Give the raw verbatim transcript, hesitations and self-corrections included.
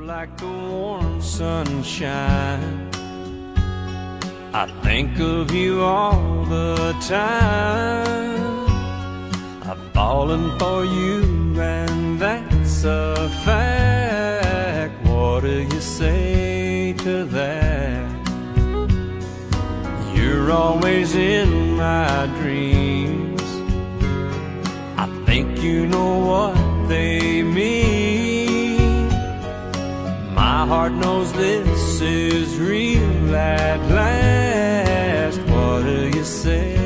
like the warm sunshine. I think of you all the time. I've fallen for you, and that's a fact. What do you say to that? You're always in my dreams. I think you know what they mean. My heart knows this is real at last. What do you say?